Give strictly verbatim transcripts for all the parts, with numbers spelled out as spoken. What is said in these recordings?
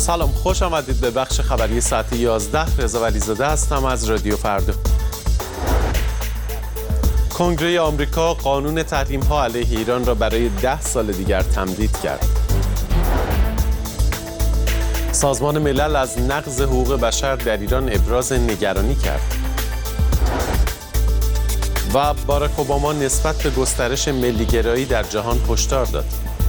سلام، خوش آمدید به بخش خبری ساعت یازده. رضا ولیزاده هستم از رادیو فردا. کنگره آمریکا قانون تحریم‌ها علیه ایران را برای ده سال دیگر تمدید کرد. سازمان ملل از نقض حقوق بشر در ایران ابراز نگرانی کرد. و باراک اوباما نسبت به گسترش ملی‌گرایی در جهان هشدار داد.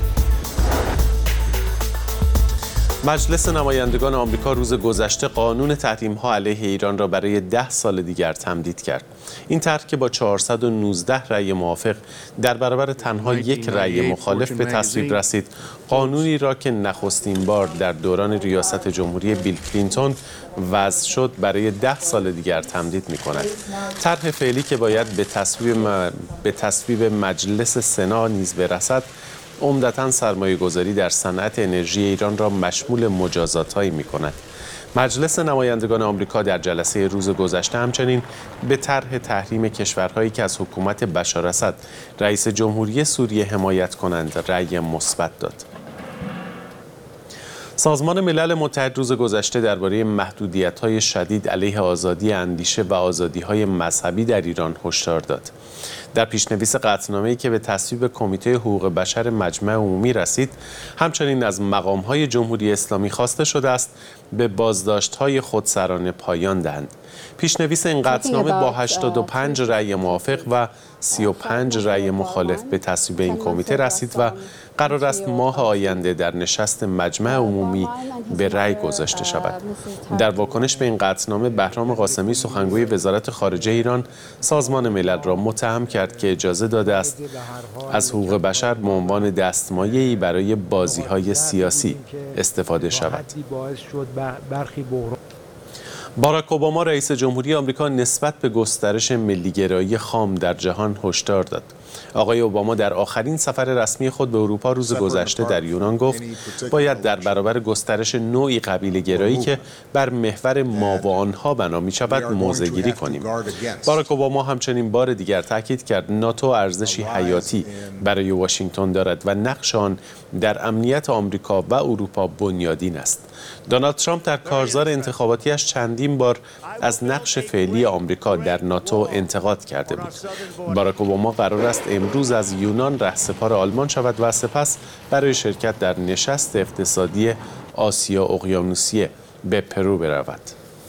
مجلس نمایندگان آمریکا روز گذشته قانون تحریم‌ها علیه ایران را برای ده سال دیگر تمدید کرد. این طرح که با چهارصد و نوزده رأی موافق در برابر تنها یک رأی مخالف به تصویب رسید، قانونی را که نخستین بار در دوران ریاست جمهوری بیل کلینتون وضع شد برای ده سال دیگر تمدید می‌کند. طرح فعلی که باید به تصویب م... به تصویب مجلس سنا نیز برسد، عمدتاً سرمایه‌گذاری در صنعت انرژی ایران را مشمول مجازات‌هایی می‌کند. مجلس نمایندگان آمریکا در جلسه روز گذشته همچنین به طرح تحریم کشورهایی که از حکومت بشار اسد رئیس جمهوری سوریه حمایت کنند رأی مثبت داد. سازمان ملل متحد روز گذشته درباره محدودیت‌های شدید علیه آزادی اندیشه و آزادی‌های مذهبی در ایران هشدار داد. در پیشنویس قطعنامه‌ای که به تصویب کمیته حقوق بشر مجمع عمومی رسید، همچنین از مقام‌های جمهوری اسلامی خواسته شده است به بازداشت‌های خودسرانه پایان دهند. پیشنویس این قطعنامه با هشتاد و پنج رأی موافق و سی و پنج رأی مخالف به تصویب این کمیته رسید و قرار است ماه آینده در نشست مجمع عمومی به رأی گذاشته شود. در واکنش به این قطعنامه، بهرام قاسمی سخنگوی وزارت خارجه ایران سازمان ملل را متهم کرد که اجازه داده است از حقوق بشر به عنوان دستمایه‌ای برای بازی‌های سیاسی استفاده شود. باراک اوباما رئیس جمهوری آمریکا نسبت به گسترش ملی‌گرایی خام در جهان هشدار داد. آقای اوباما در آخرین سفر رسمی خود به اروپا روز گذشته در یونان گفت باید در برابر گسترش نوعی قبیله‌گرایی که بر محور ما و آنها بنا می‌شود موضع‌گیری کنیم. باراک اوباما همچنین بار دیگر تاکید کرد ناتو ارزشی حیاتی برای واشنگتن دارد و نقش آن در امنیت آمریکا و اروپا بنیادین است. دونالد ترامپ در کارزار انتخاباتیش چندین بار از نقش فعلی آمریکا در ناتو انتقاد کرده بود. باراک اوباما قرار است امروز از یونان رهسپار آلمان شود و سپس برای شرکت در نشست اقتصادی آسیا اقیانوسیه به پرو برود.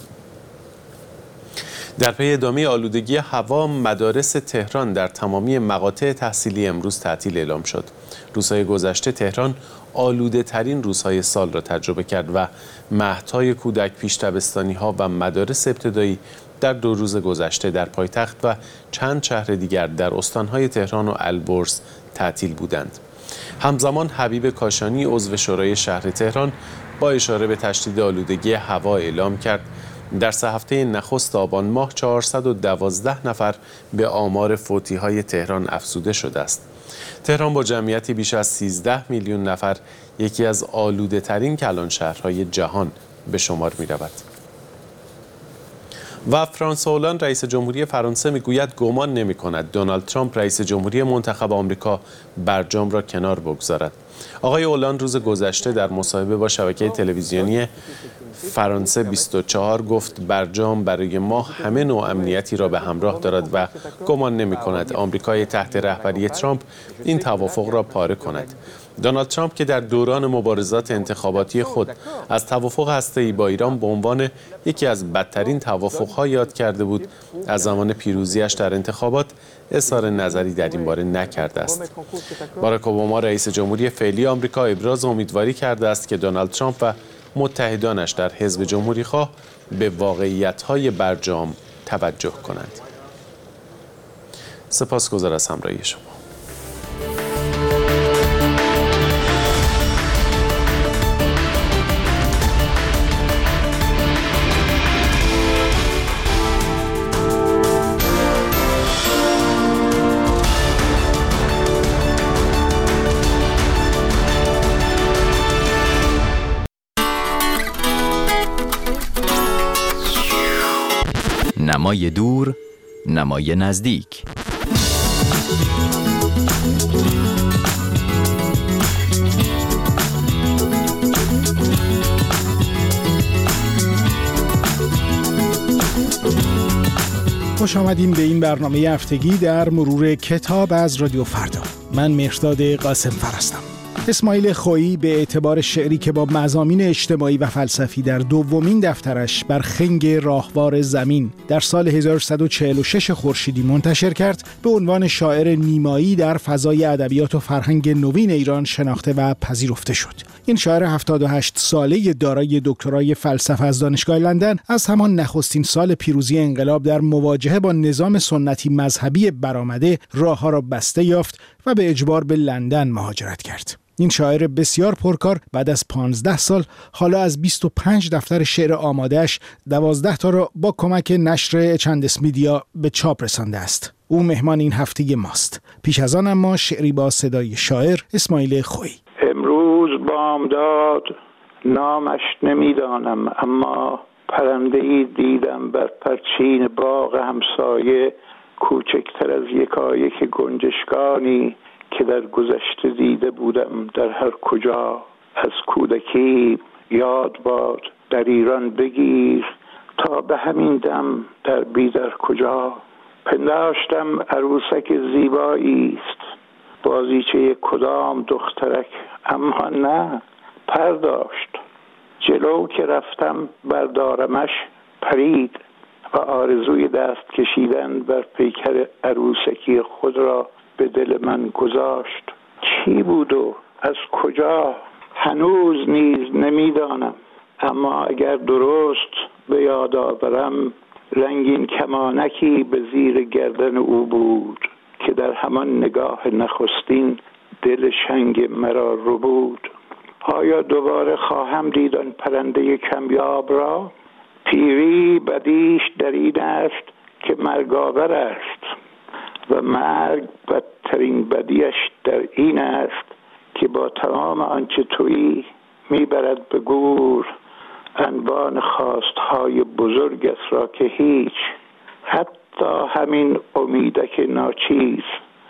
در پی ادامه آلودگی هوا، مدارس تهران در تمامی مقاطع تحصیلی امروز تعطیل اعلام شد. روزهای گذشته تهران آلوده ترین روزهای سال را تجربه کرد و مهدهای کودک، پیش دبستانی ها و مدارس ابتدایی در دو روز گذشته در پایتخت و چند شهر دیگر در استانهای تهران و البرز تعطیل بودند. همزمان حبیب کاشانی عضو شورای شهر تهران با اشاره به تشدید آلودگی هوا اعلام کرد در سه هفته نخست آبان ماه چهارصد و دوازده نفر به آمار فوتی‌های تهران افزوده شده است. تهران با جمعیتی بیش از سیزده میلیون نفر یکی از آلوده ترین کلانشهرهای جهان به شمار می رود. و فرانسوا هولند رئیس جمهوری فرانسه میگوید گمان نمی کند دونالد ترامپ رئیس جمهوری منتخب آمریکا برجام را کنار بگذارد. آقای هولند روز گذشته در مصاحبه با شبکه تلویزیونی فرانسه بیست و چهار گفت برجام برای ما همه نوع امنیتی را به همراه دارد و گمان نمی کند آمریکای تحت رهبری ترامپ این توافق را پاره کند. دونالد ترامپ که در دوران مبارزات انتخاباتی خود از توافق هسته‌ای با ایران به عنوان یکی از بدترین توافق‌ها یاد کرده بود، از زمان پیروزیش در انتخابات اظهار نظری در این باره نکرده است. باراک اوباما رئیس جمهوری فعلی آمریکا ابراز امیدواری کرده است که دونالد ترامپ و متحدانش در حزب جمهوری‌خواه به واقعیت‌های برجام توجه کنند. سپاسگزار از همراهی شما. نمای دور، نمای نزدیک. خوش آمدین به این برنامه هفتگی در مرور کتاب از رادیو فردا. من مهرداد قاسم‌فر هستم. اسماعیل خویی به اعتبار شعری که با مضامین اجتماعی و فلسفی در دومین دفترش بر خنگ راهوار زمین در سال هزار و سیصد و چهل و شش خورشیدی منتشر کرد، به عنوان شاعر نیمایی در فضای ادبیات و فرهنگ نوین ایران شناخته و پذیرفته شد. این شاعر هفتاد و هشت ساله دارای دکترای فلسفه از دانشگاه لندن از همان نخستین سال پیروزی انقلاب در مواجهه با نظام سنتی مذهبی برآمده راهها را بسته یافت و به اجبار به لندن مهاجرت کرد. این شاعر بسیار پرکار بعد از پانزده سال حالا از بیست و پنج دفتر شعر آماده‌اش دوازده تا را با کمک نشر چندس میدیا به چاپ رسانده است. او مهمان این هفته ماست. پیش از آن اما شعری با صدای شاعر اسماعیل خویی. امروز بامداد نامش نمیدانم، اما پرنده ای دیدم بر پرچین باغ همسایه، کوچکتر از یکایک گنجشکانی که در گذشته دیده بودم در هر کجا. از کودکی یاد باد در ایران بگیر، تا به همین دم در بی در کجا. پنداشتم عروسک زیبایی است، بازیچه کدام دخترک، اما نه، پرداشت. جلو که رفتم بردارمش پرید و آرزوی دست کشیدن بر پیکر عروسکی خود را به دل من گذاشت. چی بود و از کجا هنوز نیز نمیدانم، اما اگر درست به یاد آورم رنگین کمانکی به زیر گردن او بود که در همان نگاه نخستین دل شنگ مرا رو بود. آیا دوباره خواهم دید آن پرنده کمیاب را؟ پیری بدیش در این است که مرگاور است و مرگ بدترین بدیش در این است که با تمام آنچه تویی میبرد به گور انبان خواستهای بزرگت را که هیچ، حتی همین امیدک ناچیز،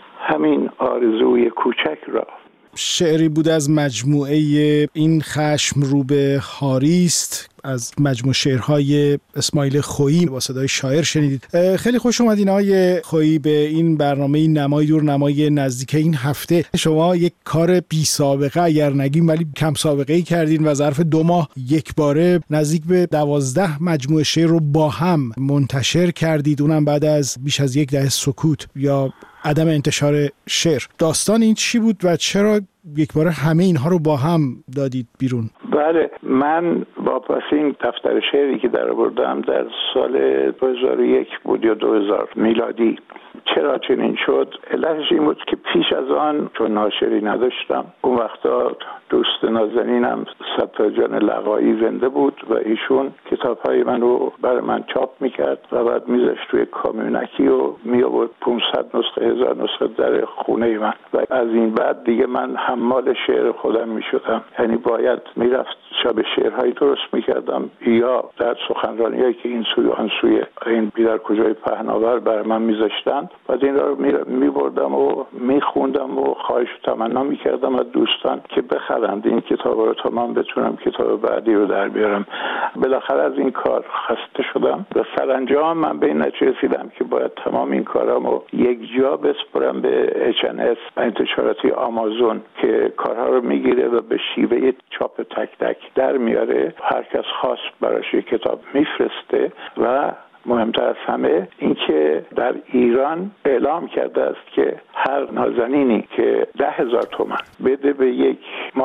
همین آرزوی کوچک را. شعری بود از مجموعه این خشم رو به هاریست، از مجموعه شعرهای اسماعیل خویی با صدای شاعر شنیدید. خیلی خوش اومدین آقای خویی به این برنامه نمای دور نمای نزدیک این هفته. شما یک کار بی سابقه اگر نگیم ولی کم سابقه ای کردین و ظرف دو ماه یک باره نزدیک به دوازده مجموعه شعر رو با هم منتشر کردید، اونم بعد از بیش از یک دهه سکوت یا عدم انتشار شعر. داستان این چی بود و چرا یک بار همه اینها رو با هم دادید بیرون؟ بله، من با پس این دفتر شعری که در آوردم در سال دو هزار و یک بود یا دو هزار میلادی. چرا چنین شد؟ علتش این بود که پیش از آن چون ناشری نداشتم، اون وقتا دوست نازنینم ستار جان لقایی زنده بود و ایشون کتاب‌های من رو برای من چاپ میکرد و بعد میذاشت توی کامیونکی و میآورد پانصد نسخه هزار نسخه در خونه من و از این بعد دیگه من حمال شعر خودم میشدم. یعنی باید میرفت شب شعرهایی درست میکردم یا در سخنرانیایی که این سوی آن سوی این بیدر کجای پهناور برای من میذاشتن، بعد این را میبردم و میخوندم و خواهش و تمنا میکردم از دوستان که بخرند این کتاب رو تا من بتونم کتاب بعدی رو در بیارم. بالاخره از این کار خسته شدم و سرانجام من به این نتیجه رسیدم که باید تمام این کارامو یک جا بسپرم به اچ ان اس و انتشاراتی آمازون که کارها رو میگیره و به شیوه چاپ تک تک در میاره. هر کس خواست براش یک کتاب میفرسته و مهمتر از همه اینکه در ایران اعلام کرده است که هر نازنینی که ده هزار تومان بده به یک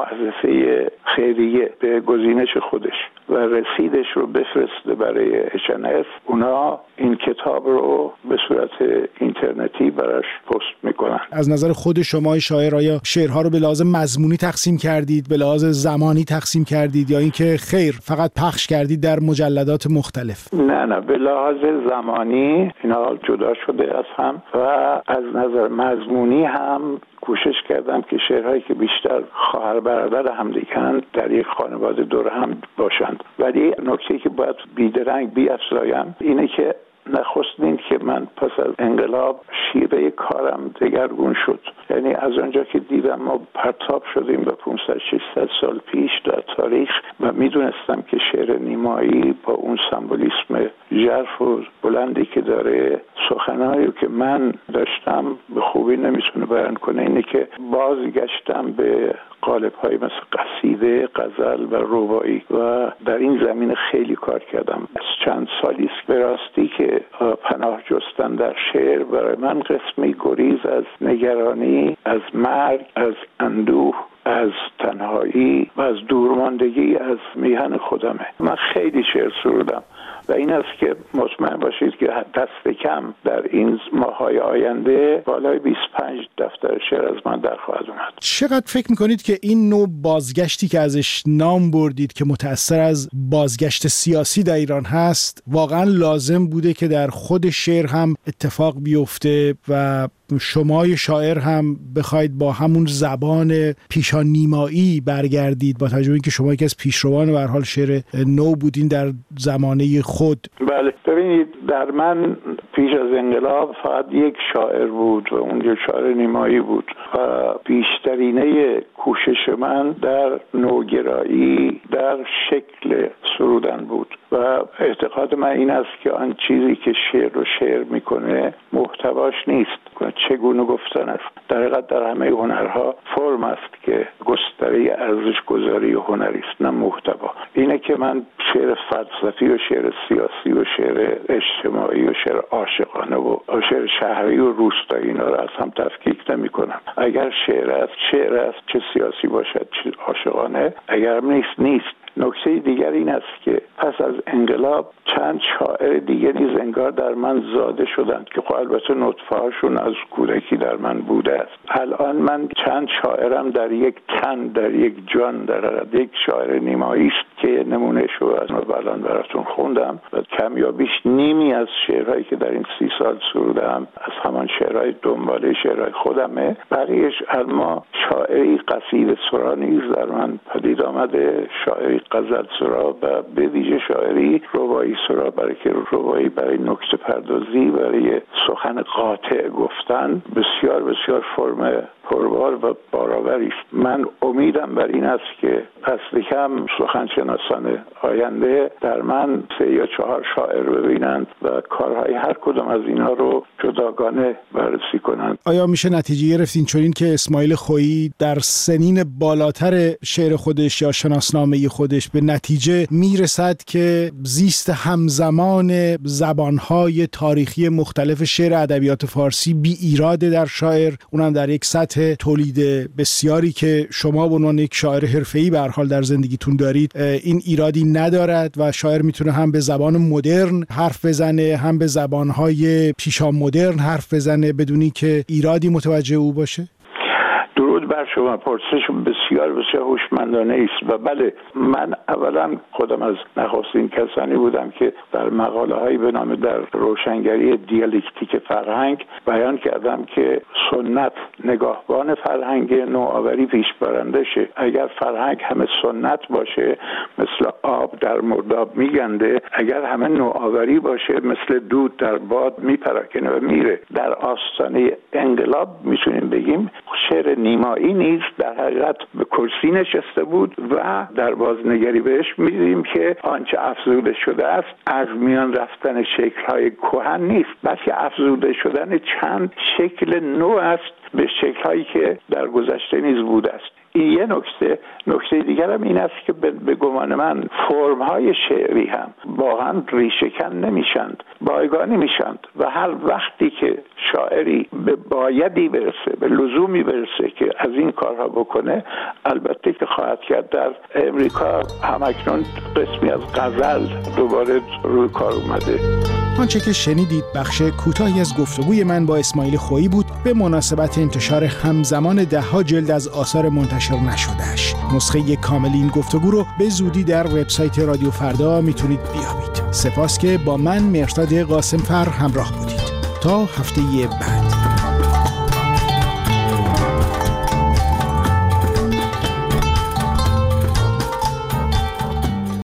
مؤسسه خیریه به گزینش خودش و رسیدش رو بفرسته برای اچ ان اس، اونا این کتاب رو به صورت اینترنتی براش پست میکنن. از نظر خود شما شاعر آیا شعرها رو به لحاظ مضمونی تقسیم کردید، به لحاظ زمانی تقسیم کردید یا اینکه خیر فقط پخش کردید در مجلدات مختلف؟ نه نه، به لحاظ زمانی اینا جدا شده از هم و از نظر مضمونی هم کوشش کردم که شعرهایی که بیشتر خواهر برادر هم دیگه در یک خانواده دور هم باشند. ولی نکته که باید بیدرنگ بی‌افزایم اینه که نخستین که من پس از انقلاب شیوه کارم دگرگون شد. یعنی از آنجا که دیدم ما پرتاب شدیم به پانصد ششصد سال پیش در تاریخ و و میدونستم که شعر نیمایی با اون سمبولیسم ژرف و بلندی که داره، سخنایی که من داشتم به خوبی نمیتونه بیان کنه. اینه که بازگشتم به قالب‌های مثل قصیده، غزل و رباعی و در این زمینه خیلی کار کردم. از چند سالی است به راستی که پناه جستن در شعر برای من قسمی گریز از نگرانی، از مرگ، از اندوه، از تنهایی و از دورماندگی از میهن خودمه. من خیلی شعر سرودم و این است که مطمئن باشید که دست کم در این ماه‌های آینده بالای بیست و پنج دفتر شعر از من در خواهد اومد. چقدر فکر میکنید که این نوع بازگشتی که ازش نام بردید که متأثر از بازگشت سیاسی در ایران هست واقعا لازم بوده که در خود شعر هم اتفاق بیفته و شمای شاعر هم بخواید با همون زبان پیشا نیمایی برگردید، با توجه به اینکه شما یکی از پیشروان به هر حال شعر نو بودین در زمانه خود؟ بله، ببینید در من پیش از انقلاب فقط یک شاعر بود و اون یک شاعر نیمایی بود و بیشترینه کوشش من در نوگرایی در شکل سرودن بود و اعتقاد من این است که آن چیزی که شعر رو شعر میکنه محتواش نیست، چگونه گفتن است. در حقیقت در همه هنرها فرم است که گستره ارزش گذاری و هنری است، نه محتوا. اینه که من شعر فلسفی و شعر سیاسی و شعر اجتماعی و شعر عاشقانه و شعر شهری و روستایی اینا رو از هم تفکیک نمی کنم. اگر شعر است شعر است، چه سیاسی باشد چه عاشقانه، اگر نیست نیست. نکته دیگر این است که پس از انقلاب چند شاعر دیگری انگار در من زاده شدند که خب البته نطفه‌هاشون از کودکی در من بوده است. الان من چند شاعرم در یک تن، در یک جان، در یک شاعر نیمایی است که نمونه شو از الان براتون خوندم و کم یا بیش نیمی از شعرهایی که در این سی سال سرودم از همان شعرهای دنباله شعرهای خودمه. بقیه‌اش اما شاعری قصیده سرا نیز در من پدید آمده، شاعری غزل سرا و به ویژه شاعری رباعی سرا، برای که رباعی برای نکته پردازی، برای سخن قاطع گفتن بسیار بسیار فرم پربار و بارآوری است. من امیدم بر این است که دست کم سخنشناسان آینده در من سه یا چهار شاعر ببینند و کارهای هر کدام از اینا رو جداگانه بررسی کنند. آیا میشه نتیجه گرفتین چون این که اسماعیل خویی در سنین بالاتر شعر خودش یا شناسنامه خودش به نتیجه میرسد که زیست همزمان زبانهای تاریخی مختلف شعر ادبیات فارسی بی ایراده در شاعر، اونم در یک سطح تولید بسیاری که شما به عنوان یک شاعر حرفه‌ای به هر حال در زندگیتون دارید این ایرادی ندارد و شاعر میتونه هم به زبان مدرن حرف بزنه هم به زبانهای پیشا مدرن حرف بزنه بدونی که ایرادی متوجه او باشه؟ درود بر شما، پرسش بسیار بسیار هوشمندانه است و بله، من اولا خودم از نخستین کسانی بودم که در مقاله هایی به نام در روشنگری دیالکتیک فرهنگ بیان کردم که سنت نگاهبان فرهنگ، نوآوری پیش برنده شه. اگر فرهنگ همه سنت باشه مثل آب در مرداب میگنده، اگر همه نوآوری باشه مثل دود در باد میپراکنه و میره. در آستانه انقلاب میتونیم بگیم شعر نیمایی نیز در حقیقت به کرسی نشسته بود و در بازنگری بهش می‌دیدیم که آنچه افزوده شده است از میان رفتن شکل‌های کهن نیست، بلکه افزوده شدن چند شکل نو است به شکل‌هایی که در گذشته نیز بوده است. این یه نکته. نکته دیگر هم این است که به گمان من فرم‌های شعری هم واقعا ریشه‌کن نمیشند، بایگانی میشند و هر وقتی که شاعری به بایدی برسه، به لزومی برسه که از این کارها بکنه، البته که خواهد کرد. در امریکا همکنون قسمی از غزل دوباره روی کار اومده. آنچه که شنیدید بخش کوتاهی از گفتگوی من با اسماعیل خویی بود به مناسبت انتشار همزمان ده‌ها جلد از آثار منتشر نشده‌اش. نسخه کامل این گفتگو رو به زودی در وبسایت رادیو فردا میتونید بیابید. سپاس که با من مهرداد قاسمفر همراه بودید. تا هفته بعد.